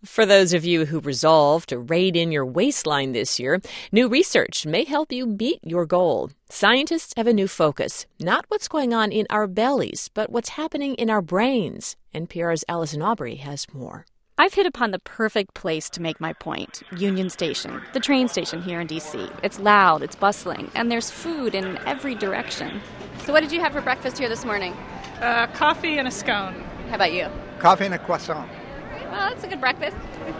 For those of you who resolve to rein in your waistline this year, new research may help you beat your goal. Scientists have a new focus, not what's going on in our bellies, but what's happening in our brains. NPR's Allison Aubrey has more. I've hit upon the perfect place to make my point. Union Station, the train station here in D.C. It's loud, it's bustling, and there's food in every direction. So what did you have for breakfast here this morning? Coffee and a scone. How about you? Coffee and a croissant. Well, that's a good breakfast.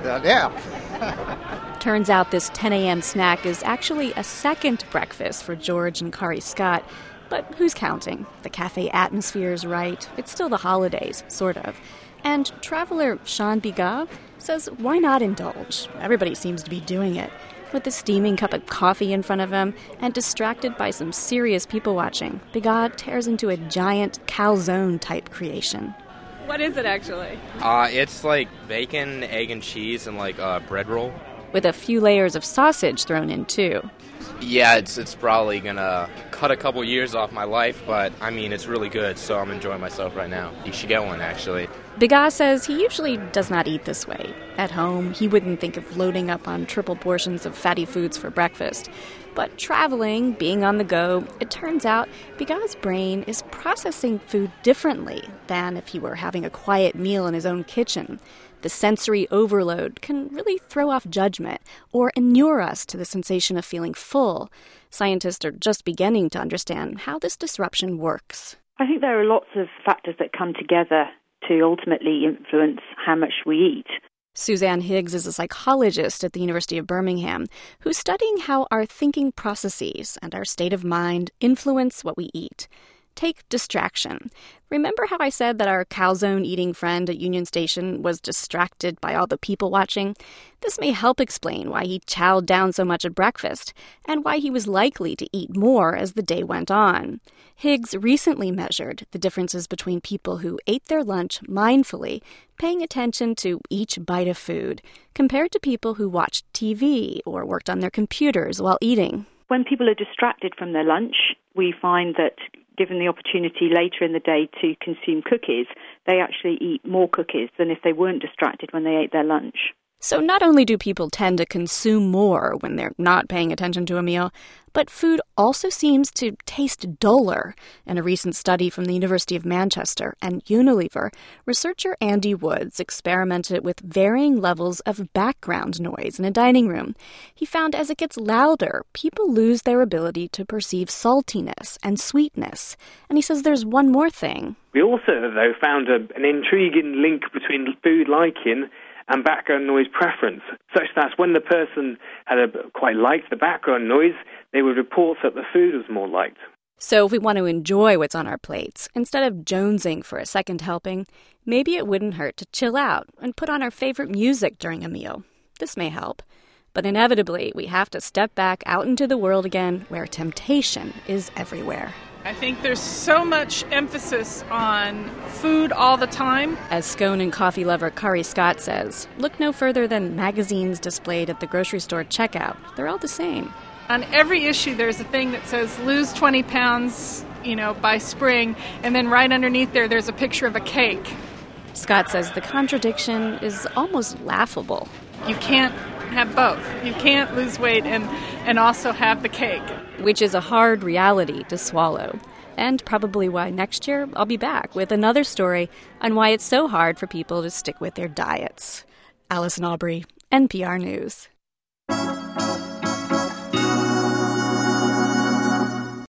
Yeah. Turns out this 10 a.m. snack is actually a second breakfast for George and Kari Scott. But who's counting? The cafe atmosphere is right. It's still the holidays, sort of. And traveler Sean Biga says, why not indulge? Everybody seems to be doing it. With a steaming cup of coffee in front of him and distracted by some serious people watching, Biga tears into a giant calzone-type creation. What is it, actually? It's like bacon, egg, and cheese, and like a bread roll. With a few layers of sausage thrown in, too. Yeah, it's probably gonna cut a couple years off my life, but I mean, it's really good, so I'm enjoying myself right now. You should get one, actually. Biga says he usually does not eat this way. At home, he wouldn't think of loading up on triple portions of fatty foods for breakfast. But traveling, being on the go, it turns out Biga's brain is processing food differently than if he were having a quiet meal in his own kitchen. The sensory overload can really throw off judgment or inure us to the sensation of feeling full. Scientists are just beginning to understand how this disruption works. I think there are lots of factors that come together to ultimately influence how much we eat. Suzanne Higgs is a psychologist at the University of Birmingham who's studying how our thinking processes and our state of mind influence what we eat. Take distraction. Remember how I said that our calzone-eating friend at Union Station was distracted by all the people watching? This may help explain why he chowed down so much at breakfast and why he was likely to eat more as the day went on. Higgs recently measured the differences between people who ate their lunch mindfully, paying attention to each bite of food, compared to people who watched TV or worked on their computers while eating. When people are distracted from their lunch, we find that given the opportunity later in the day to consume cookies, they actually eat more cookies than if they weren't distracted when they ate their lunch. So not only do people tend to consume more when they're not paying attention to a meal, but food also seems to taste duller. In a recent study from the University of Manchester and Unilever, researcher Andy Woods experimented with varying levels of background noise in a dining room. He found as it gets louder, people lose their ability to perceive saltiness and sweetness. And he says there's one more thing. We also, though, found an intriguing link between food liking and background noise preference, such that when the person quite liked the background noise, they would report that the food was more liked. So if we want to enjoy what's on our plates, instead of jonesing for a second helping, maybe it wouldn't hurt to chill out and put on our favorite music during a meal. This may help. But inevitably, we have to step back out into the world again where temptation is everywhere. I think there's so much emphasis on food all the time. As scone and coffee lover Kari Scott says, look no further than magazines displayed at the grocery store checkout. They're all the same. On every issue, there's a thing that says lose 20 pounds, by spring, and then right underneath there's a picture of a cake. Scott says the contradiction is almost laughable. You can't have both. You can't lose weight and also have the cake. Which is a hard reality to swallow. And probably why next year I'll be back with another story on why it's so hard for people to stick with their diets. Allison Aubrey, NPR News.